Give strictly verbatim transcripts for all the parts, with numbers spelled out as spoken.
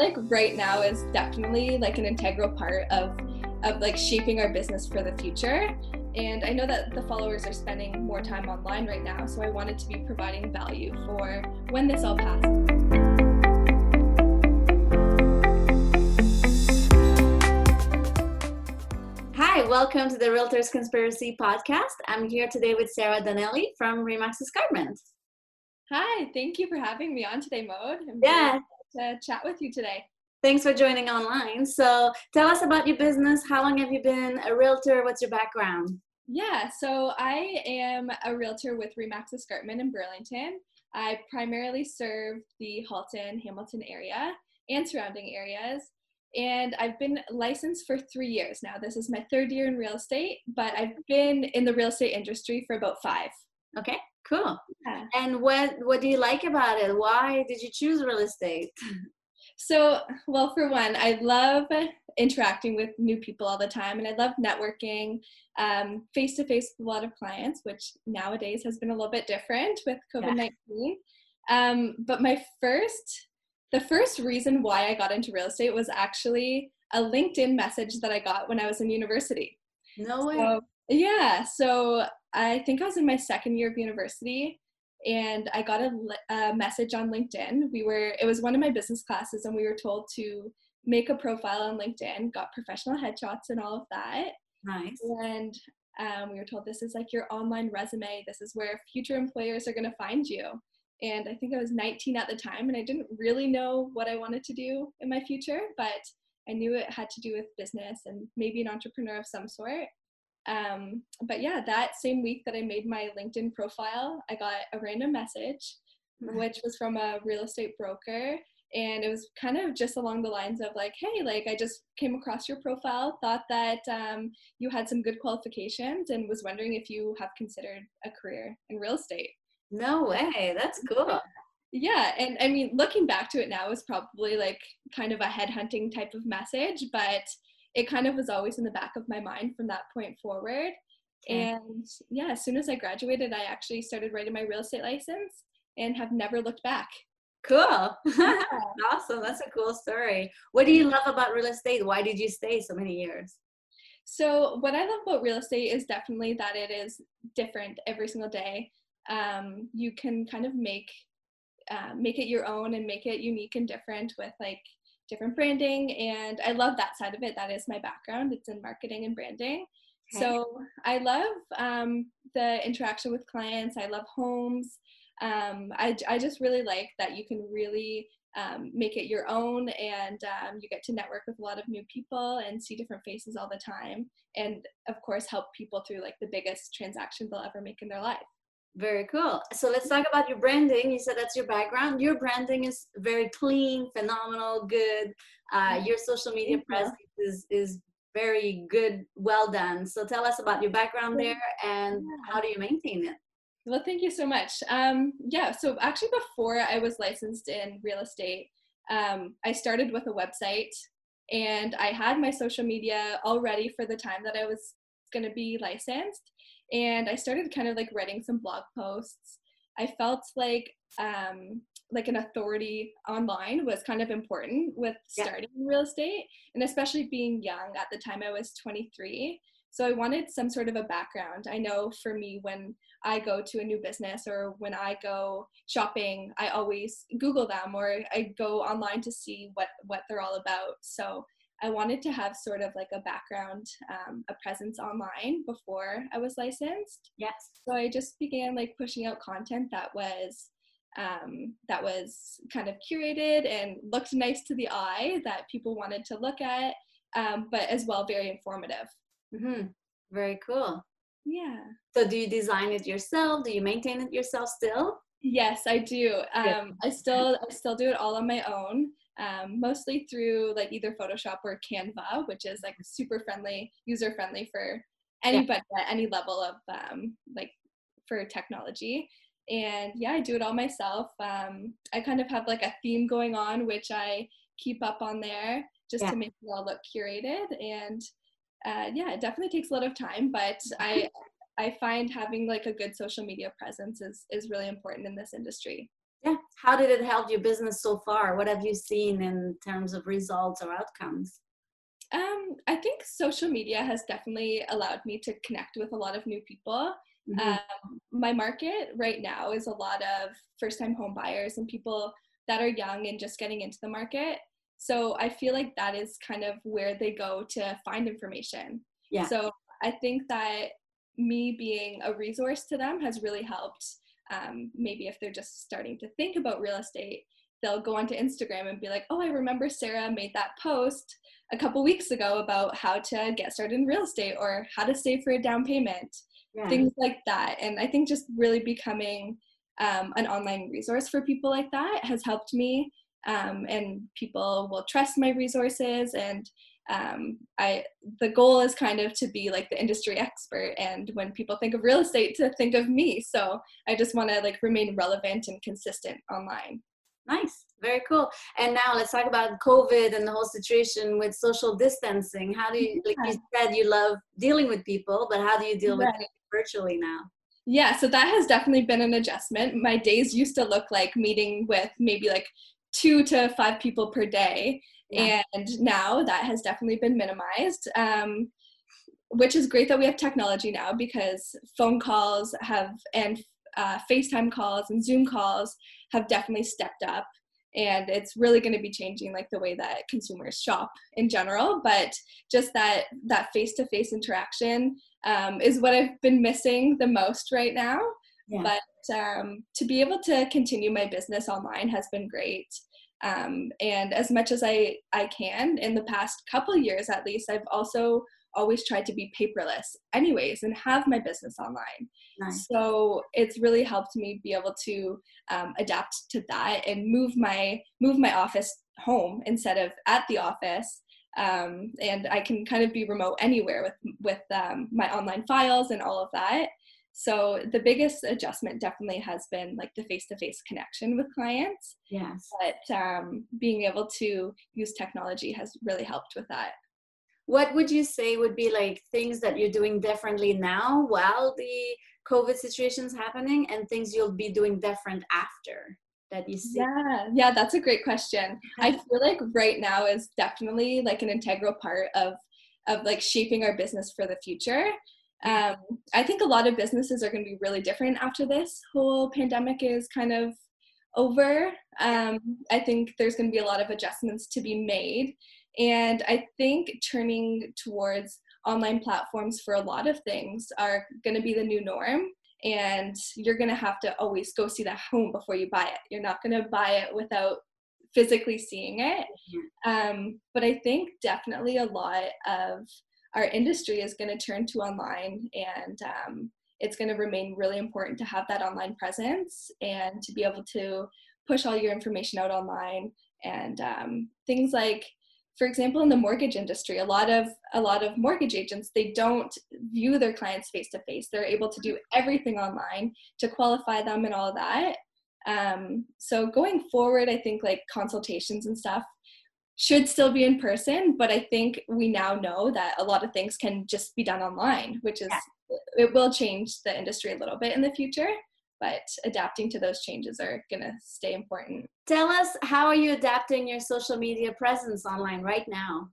like right now is definitely like an integral part of of like shaping our business for the future. And I know that the followers are spending more time online right now, so I wanted to be providing value for when this all passes. Hi, welcome to the Realtors Conspiracy Podcast. I'm here today with Sarah Donnelly from Remax Escarpment. Hi, thank you for having me on today, Maude. I'm Yeah. to chat with you today. Thanks for joining online. So tell us about your business. How long have you been a realtor? What's your background? Yeah, so I am a realtor with Remax Escarpment in Burlington. I primarily serve the Halton, Hamilton area and surrounding areas. And I've been licensed for three years now. This is my third year in real estate, but I've been in the real estate industry for about five. Okay, cool. Yeah. And what, what do you like about it? Why did you choose real estate? So, well, for one, I love interacting with new people all the time, and I love networking um, face-to-face with a lot of clients, which nowadays has been a little bit different with COVID nineteen. Yeah. Um, but my first, the first reason why I got into real estate was actually a LinkedIn message that I got when I was in university. No way. So, yeah, so I think I was in my second year of university, and I got a, a message on LinkedIn. We were, it was one of my business classes, and we were told to make a profile on LinkedIn, got professional headshots and all of that. Nice. And um, we were told this is like your online resume. This is where future employers are going to find you. And I think I was nineteen at the time, and I didn't really know what I wanted to do in my future, but I knew it had to do with business and maybe an entrepreneur of some sort. Um, but yeah, that same week that I made my LinkedIn profile, I got a random message, which was from a real estate broker. And it was kind of just along the lines of like, hey, like I just came across your profile, thought that um, you had some good qualifications, and was wondering if you have considered a career in real estate. No way. That's cool. Yeah. And I mean, looking back to it now, it was probably like kind of a headhunting type of message, but it kind of was always in the back of my mind from that point forward. Okay. And yeah, as soon as I graduated, I actually started writing my real estate license and have never looked back. Cool. Yeah. Awesome. That's a cool story. What do you love about real estate? Why did you stay so many years? So what I love about real estate is definitely that it is different every single day. Um, you can kind of make uh, make it your own and make it unique and different with like different branding, and I love that side of it. That is my background. It's in marketing and branding. Okay. So I love um, the interaction with clients. I love homes. Um, I, I just really like that you can really um, make it your own, and um, you get to network with a lot of new people and see different faces all the time, and of course help people through like the biggest transaction they'll ever make in their life. Very cool. So let's talk about your branding. You said that's your background. Your branding is very clean, phenomenal, good. Uh, your social media presence is, is very good, well done. So tell us about your background there and how do you maintain it? Well, thank you so much. Um, yeah, so actually before I was licensed in real estate, um, I started with a website, and I had my social media all ready for the time that I was going to be licensed. And I started kind of like writing some blog posts. I felt like um, like an authority online was kind of important with starting yeah. in real estate, and especially being young. At the time I was twenty-three. So I wanted some sort of a background. I know for me, when I go to a new business or when I go shopping, I always Google them, or I go online to see what, what they're all about. So I wanted to have sort of like a background, um, a presence online before I was licensed. Yes. So I just began like pushing out content that was um, that was kind of curated and looked nice to the eye, that people wanted to look at, um, but as well very informative. Mm-hmm. Very cool. Yeah. So do you design it yourself? Do you maintain it yourself still? Yes, I do. Um, yeah. I still I still do it all on my own. Um, mostly through like either Photoshop or Canva, which is like super friendly, user friendly for anybody yeah. at any level of um, like for technology. And yeah, I do it all myself. Um, I kind of have like a theme going on, which I keep up on there just yeah. to make it all look curated. And uh, yeah, it definitely takes a lot of time, but I I find having like a good social media presence is is really important in this industry. Yeah. How did it help your business so far? What have you seen in terms of results or outcomes? Um, I think social media has definitely allowed me to connect with a lot of new people. Hmm. Um, my market right now is a lot of first-time home buyers and people that are young and just getting into the market. So I feel like that is kind of where they go to find information. Yeah. So I think that me being a resource to them has really helped. Um, maybe if they're just starting to think about real estate, they'll go onto Instagram and be like, oh, I remember Sarah made that post a couple weeks ago about how to get started in real estate or how to save for a down payment, Yeah. things like that. And I think just really becoming um, an online resource for people like that has helped me. Um, and people will trust my resources. And um, I, the goal is kind of to be like the industry expert. And when people think of real estate, to think of me. So I just want to like remain relevant and consistent online. Nice. Very cool. And now let's talk about COVID and the whole situation with social distancing. How do you, like you said, you love dealing with people, but how do you deal with Right. it virtually now? Yeah, so that has definitely been an adjustment. My days used to look like meeting with maybe like two to five people per day. Yeah. And now that has definitely been minimized, um, which is great that we have technology now because phone calls have and uh, FaceTime calls and Zoom calls have definitely stepped up. And it's really going to be changing like the way that consumers shop in general. But just that that face-to-face interaction um, is what I've been missing the most right now. Yeah. But um, to be able to continue my business online has been great. Um, and as much as I, I can, in the past couple years at least, I've also always tried to be paperless anyways and have my business online. Nice. So it's really helped me be able to um, adapt to that and move my move my office home instead of at the office. Um, and I can kind of be remote anywhere with with um, my online files and all of that. So the biggest adjustment definitely has been like the face-to-face connection with clients. Yes. But um, being able to use technology has really helped with that. What would you say would be like things that you're doing differently now while the COVID situation is happening and things you'll be doing different after that you see? Yeah, yeah, that's a great question. I feel like right now is definitely like an integral part of of like shaping our business for the future. Um, I think a lot of businesses are going to be really different after this whole pandemic is kind of over. Um, I think there's going to be a lot of adjustments to be made. And I think turning towards online platforms for a lot of things are going to be the new norm. And you're going to have to always go see the home before you buy it. You're not going to buy it without physically seeing it. Um, but I think definitely a lot of our industry is going to turn to online, and um, it's going to remain really important to have that online presence and to be able to push all your information out online. And um, things like, for example, in the mortgage industry, a lot of a lot of mortgage agents, they don't view their clients face to face. They're able to do everything online to qualify them and all of that. Um, so going forward, I think like consultations and stuff should still be in person, but I think we now know that a lot of things can just be done online, which is, Yeah. it will change the industry a little bit in the future, but adapting to those changes are going to stay important. Tell us, how are you adapting your social media presence online right now?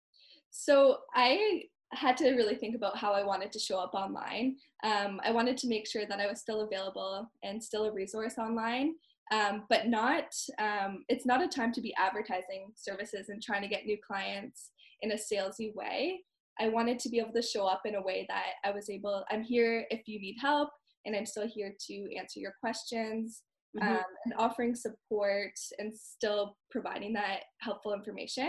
So I had to really think about how I wanted to show up online. Um, I wanted to make sure that I was still available and still a resource online, um, but not, um, it's not a time to be advertising services and trying to get new clients in a salesy way. I wanted to be able to show up in a way that I was able, I'm here if you need help, and I'm still here to answer your questions, Mm-hmm. um, and offering support and still providing that helpful information.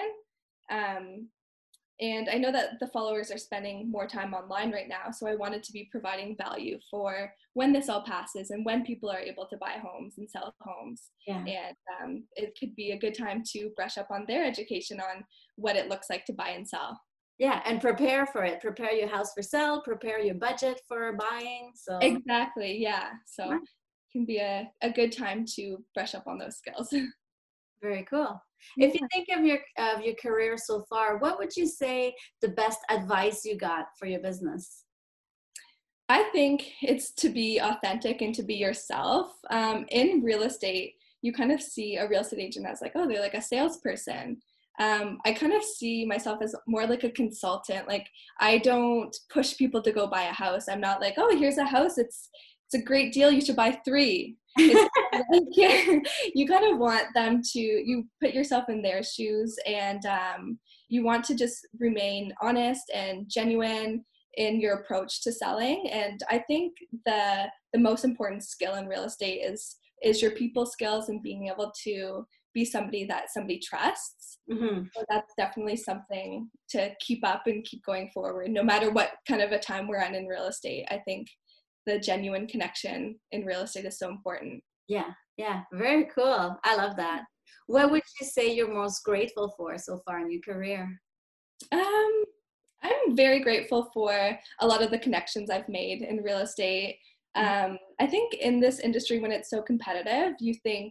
Um, and I know that the followers are spending more time online right now, so I wanted to be providing value for when this all passes and when people are able to buy homes and sell homes. Yeah. And um, it could be a good time to brush up on their education on what it looks like to buy and sell. Yeah, and prepare for it. Prepare your house for sale, prepare your budget for buying. So Exactly, yeah. So it can be a, a good time to brush up on those skills. very cool. Yeah. If you think of your of your career so far, what would you say the best advice you got for your business? I think it's to be authentic and to be yourself. Um, in real estate, you kind of see a real estate agent as like, oh, they're like a salesperson. Um, I kind of see myself as more like a consultant. Like, I don't push people to go buy a house. I'm not like, oh, here's a house. It's it's a great deal. You should buy three. It's like, you kind of want them to, you put yourself in their shoes, and um, you want to just remain honest and genuine in your approach to selling. And I think the the most important skill in real estate is is your people skills and being able to be somebody that somebody trusts. Mm-hmm. So that's definitely something to keep up and keep going forward, no matter what kind of a time we're in in real estate. I think the genuine connection in real estate is so important. Yeah, yeah, very cool. I love that. What would you say you're most grateful for so far in your career? Um, I'm very grateful for a lot of the connections I've made in real estate. Um, I think in this industry, when it's so competitive, you think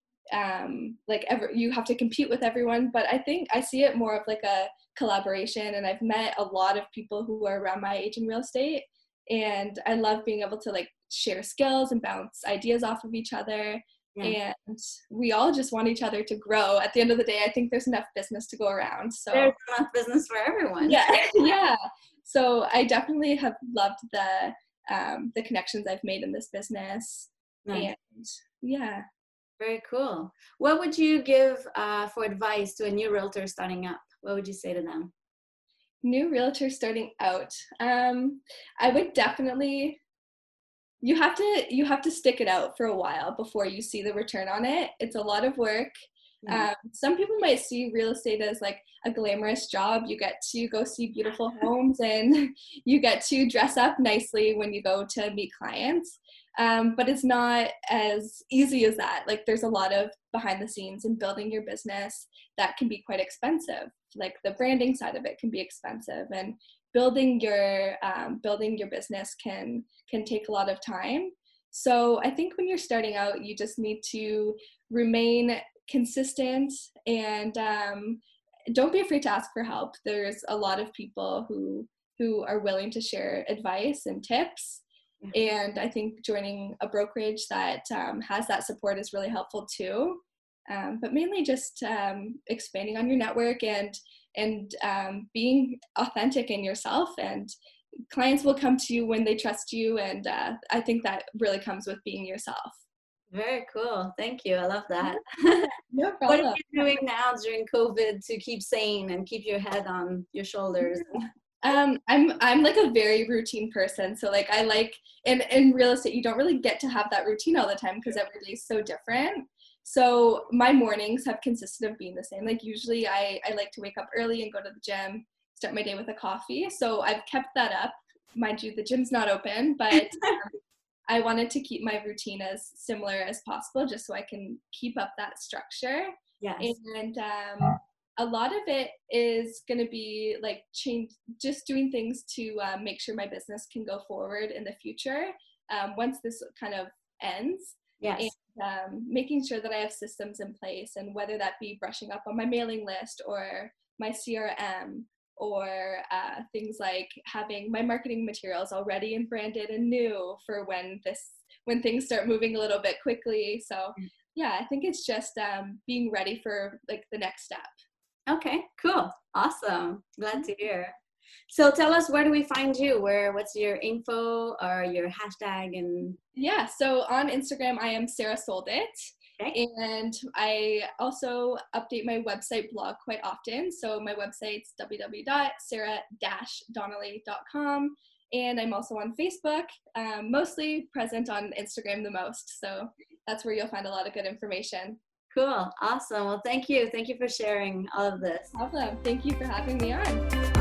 um, like ever, you have to compete with everyone, but I think I see it more of like a collaboration, and I've met a lot of people who are around my age in real estate, and I love being able to like share skills and bounce ideas off of each other. Yeah. And we all just want each other to grow. At the end of the day, I think there's enough business to go around. So there's enough business for everyone. Yeah, yeah. So I definitely have loved the um, the connections I've made in this business. Nice. And yeah. Very cool. What would you give uh, for advice to a new realtor starting up? What would you say to them? New realtor starting out. Um, I would definitely, you have to, you have to stick it out for a while before you see the return on it. It's a lot of work. Mm-hmm. Um, some people might see real estate as like a glamorous job. You get to go see beautiful homes and you get to dress up nicely when you go to meet clients. Um, but it's not as easy as that. Like, there's a lot of behind the scenes in building your business that can be quite expensive. Like, the branding side of it can be expensive, and building your um, building your business can can take a lot of time. So I think when you're starting out, you just need to remain consistent, and um, don't be afraid to ask for help. There's a lot of people who who are willing to share advice and tips. And I think joining a brokerage that um, has that support is really helpful too. Um, but mainly just um, expanding on your network and and um, being authentic in yourself. And clients will come to you when they trust you. And uh, I think that really comes with being yourself. Very cool. Thank you. I love that. No problem. What are you doing now during COVID to keep sane and keep your head on your shoulders? Um, I'm I'm like a very routine person. So like I like in, in real estate, you don't really get to have that routine all the time because every day is so different. So my mornings have consisted of being the same. Like usually I, I like to wake up early and go to the gym, start my day with a coffee. So I've kept that up. Mind you, the gym's not open, but um, I wanted to keep my routine as similar as possible just so I can keep up that structure. Yes. And um a lot of it is going to be like change, just doing things to uh, make sure my business can go forward in the future um, once this kind of ends. Yes. And um, making sure that I have systems in place, and whether that be brushing up on my mailing list or my C R M, or uh, things like having my marketing materials already and branded and new for when this when things start moving a little bit quickly. So yeah, I think it's just um, being ready for like the next step. Okay, cool. Awesome. Glad to hear. So tell us, where do we find you? Where, what's your info or your hashtag? And yeah, so on Instagram, I am Sarah Sold It. Okay. And I also update my website blog quite often. So my website's w w w dot sarah dash donnelly dot com. And I'm also on Facebook, um, mostly present on Instagram the most. So that's where you'll find a lot of good information. Cool. Awesome. Well, thank you. Thank you for sharing all of this. No problem. Thank you for having me on.